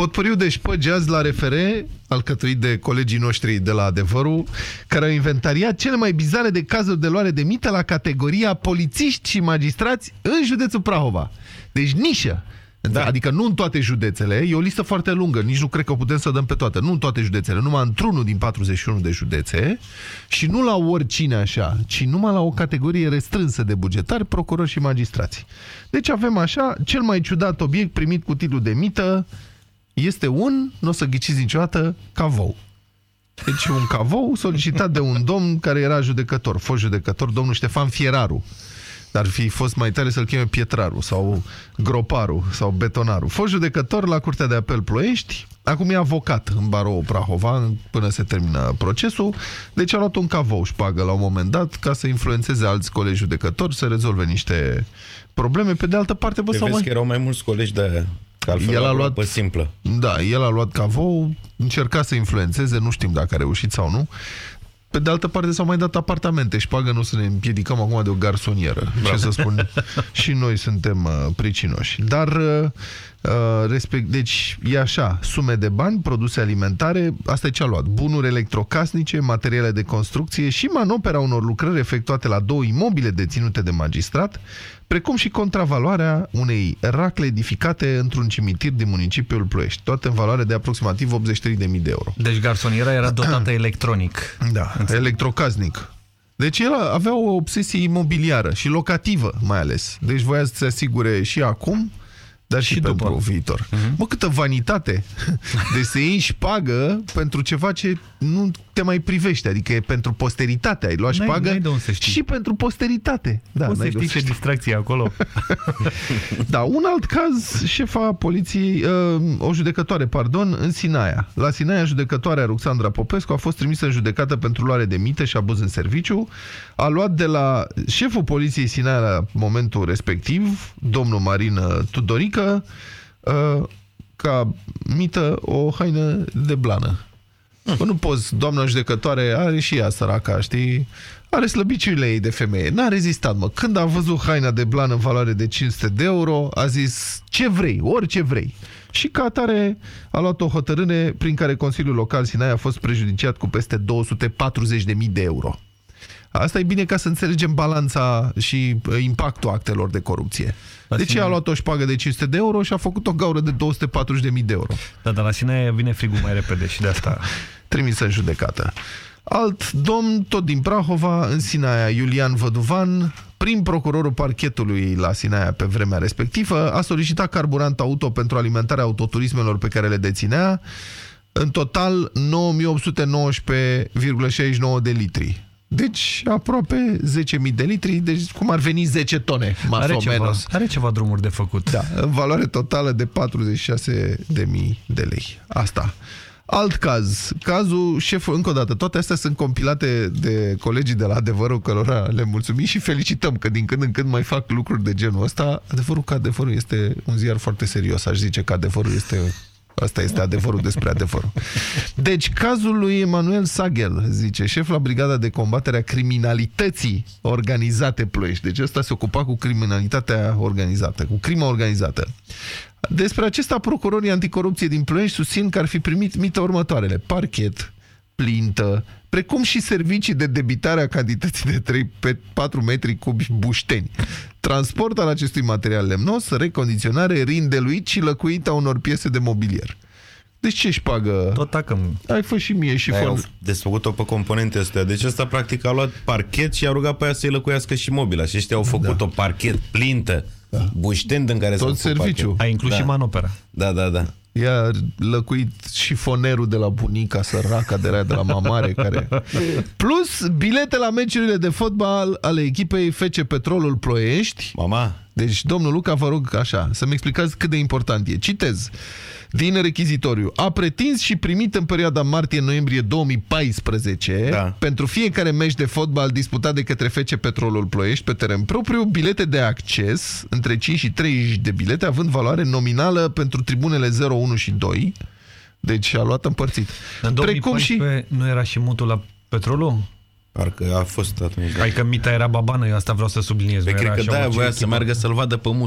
Potpuriu de șpăgi azi la RFR, alcătuit de colegii noștri de la Adevărul, care au inventariat cele mai bizare de cazuri de luare de mită la categoria polițiști și magistrați în județul Prahova. Deci nișă. Da. Adică nu în toate județele, e o listă foarte lungă, nici nu cred că putem să dăm pe toate, nu în toate județele, numai într-unul din 41 de județe și nu la oricine așa, ci numai la o categorie restrânsă de bugetari, procurori și magistrați. Deci avem așa, cel mai ciudat obiect primit cu titlu de mită este nu o să ghiciți niciodată, cavou. Deci un cavou solicitat de un domn care era judecător, fost judecător, domnul Ștefan Fieraru. Dar fi fost mai tare să-l cheme Pietraru sau Groparu sau Betonaru. Fost judecător la Curtea de Apel Ploiești, acum e avocat în barou Prahova până se termină procesul, deci a luat un cavou șpagă la un moment dat ca să influențeze alți colegi judecători să rezolve niște probleme. Pe de altă parte, vezi că erau mai mulți colegi de altfel a luat pe simplă. Da, el a luat cavou, încerca să influențeze, nu știm dacă a reușit sau nu. Pe de altă parte s-au mai dat apartamente. Șpagă nu să ne împiedicăm acum de o garsonieră. Ce să spun? Și noi suntem pricinoși. Dar, deci, e așa, sume de bani, produse alimentare, asta e ce a luat. Bunuri electrocasnice, materiale de construcție și manopera unor lucrări efectuate la 2 imobile deținute de magistrat, precum și contravaloarea unei racle edificate într-un cimitir din municipiul Ploiești, toate în valoare de aproximativ 83.000 de euro. Deci garsoniera era dotată electronic. Da, electrocasnic. Deci el avea o obsesie imobiliară și locativă mai ales. Deci voia să se asigure și acum, dar și pentru după viitor. Mă, câtă vanitate! Deci să iei șpagă pentru ceva ce nu te mai privește, adică e pentru posteritate. Ai luat șpagă și pentru posteritate. Da, poți să știi ce distracție acolo. Da, un alt caz, șefa poliției, o judecătoare, pardon, în Sinaia. La Sinaia, judecătoarea Ruxandra Popescu a fost trimisă în judecată pentru luare de mită și abuz în serviciu. A luat de la șeful poliției Sinaia la momentul respectiv, domnul Marin Tudorică, ca mită o haină de blană. Bă, nu poți, doamna judecătoare are și ea săraca, știi? Are slăbiciurile ei de femeie. N-a rezistat, mă. Când a văzut haina de blană în valoare de 500 de euro, a zis ce vrei, orice vrei. Și ca atare a luat o hotărâre prin care Consiliul Local Sinaia a fost prejudiciat cu peste 240.000 de euro. Asta e bine ca să înțelegem balanța și impactul actelor de corupție. Deci a luat o șpagă de 500 de euro și a făcut o gaură de 240.000 de euro. Da, dar la Sinaia vine frigul mai repede și de asta... Trimisă în judecată. Alt domn, tot din Prahova, în Sinaia, Iulian Văduvan, prim procurorul parchetului la Sinaia pe vremea respectivă, a solicitat carburant auto pentru alimentarea autoturismelor pe care le deținea, în total 9.819,69 de litri. Deci aproape 10.000 de litri, deci cum ar veni 10 tone, Are ceva drumuri de făcut. Da, în valoare totală de 46.000 de lei. Asta. Alt caz, cazul șeful, încă o dată, toate astea sunt compilate de colegii de la Adevărul, cărora le mulțumim și felicităm că din când în când mai fac lucruri de genul ăsta. Adevărul este un ziar foarte serios, aș zice că Adevărul este... Asta este adevărul despre adevărul. Deci, cazul lui Emanuel Saghel, zice, șef la Brigada de Combatere a Criminalității Organizate Ploiești. Deci ăsta se ocupa cu criminalitatea organizată, cu crima organizată. Despre acesta, procurorii anticorupție din Ploiești susțin că ar fi primit mită următoarele: parchet, plintă, precum și servicii de debitare a cantității de 3 pe 4 metri cubi bușteni, transport al acestui material lemnos, recondiționare, rindeluit și lăcuit a unor piese de mobilier. Deci ce șpagă? Tot tacă. Ai fă și mie și au desfăcut-o pe componente astea. Deci ăsta practic a luat parchet și a rugat pe aia să-i lăcuiască și mobila. Și ăștia au făcut-o parchet, plintă, bușteni în care tot serviciu. A inclus și manopera. Da. I-a lăcuit șifonerul de la bunica săraca de la mamare care... Plus bilete la meciurile de fotbal ale echipei FC Petrolul Ploiești. Mama. Deci, domnul Luca, vă rog așa, să-mi explicați cât de important e. Citez din rechizitoriu. A pretins și primit în perioada martie-noiembrie 2014 pentru fiecare meci de fotbal disputat de către FC Petrolul Ploiești pe teren propriu bilete de acces între 5 și 30 de bilete, având valoare nominală pentru tribunele 0, 1 și 2. Deci a luat împărțit. În 2014 nu era și mutul la Petrolul? Parcă a fost atunci. Adică mita era babană, eu asta vreau să subliniez. Cred că de-aia voia să meargă să-l vadă pe mutul.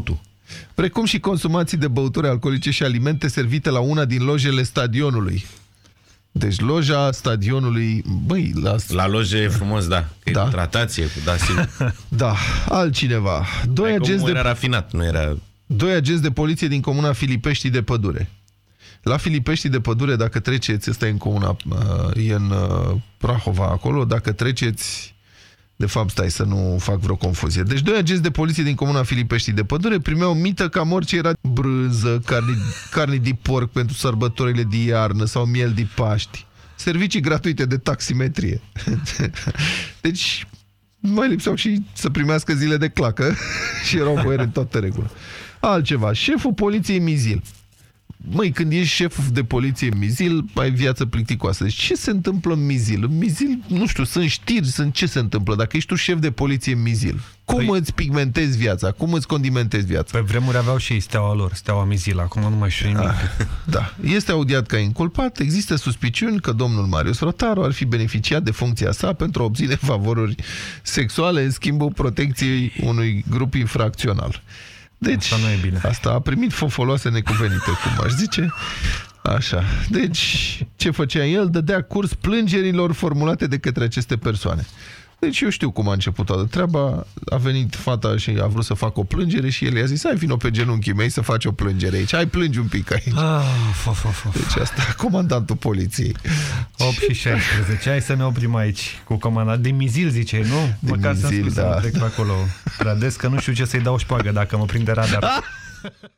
precum și consumații de băuturi alcoolice și alimente servite la una din lojele stadionului. Deci loja stadionului, băi, la loje e frumos, da. Da. Tratație, da, sigur. Da, altcineva. Era rafinat, nu era... 2 agenți de poliție din comuna Filipești de Pădure. La Filipești de Pădure, dacă treceți, ăsta e în comuna, e în Prahova acolo, dacă treceți, de fapt, stai să nu fac vreo confuzie. Deci 2 agenți de poliție din comuna Filipești de Pădure primeau mită cam orice era brânză, carne de porc pentru sărbătorile de iarnă sau miel de Paști. Servicii gratuite de taximetrie. Deci mai lipseau și să primească zile de clacă și erau voieri în toată regulă. Altceva, șeful poliției Mizil. Măi, când ești șef de poliție în Mizil, ai viață plicticoasă. Deci ce se întâmplă în Mizil? În Mizil, nu știu, sunt știri, sunt ce se întâmplă. Dacă ești tu șef de poliție în Mizil, cum îți pigmentezi viața? Cum îți condimentezi viața? Pe vremuri aveau și ei steaua lor, steaua Mizil. Acum nu mai știu nimic. Da. Este audiat ca inculpat. Există suspiciuni că domnul Marius Rotaru ar fi beneficiat de funcția sa pentru a obține favoruri sexuale în schimbul protecției unui grup infracțional. Deci, asta nu e bine. Asta a primit fofoloase necuvenite, cum aș zice. Așa. Deci, ce făcea el? Dădea curs plângerilor formulate de către aceste persoane. Deci eu știu cum a început toată treaba. A venit fata și a vrut să facă o plângere și el i-a zis, hai vino pe genunchii mei să faci o plângere aici. Hai, plângi un pic aici. Deci asta, comandantul poliției. 8 și 16. Hai să ne oprim aici cu comandant. De Mizil, ziceai, nu? De măcar Mizil, să nu trec pe acolo. Pradesc că nu știu ce să-i dau șpagă dacă mă prinde radar.